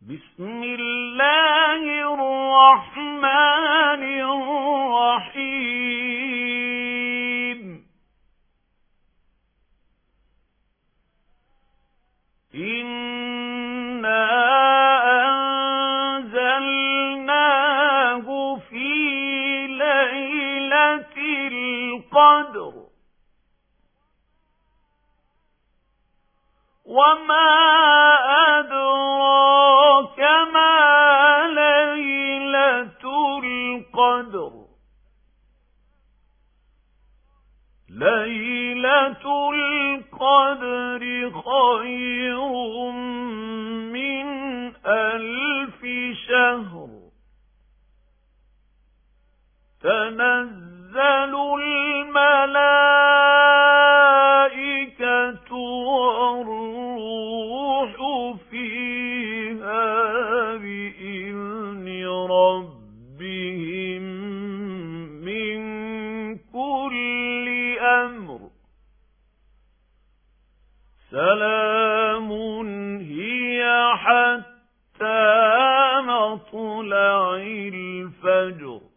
بسم الله الرحمن الرحيم إنا أنزلناه في ليلة القدر وما أدراك ما ليلة القدر ليلة القدر خير من 1000 شهر تنزل الملائكة والروح فيها بإذن ربهم من كل أمر سلام هي حتى مطلع الفجر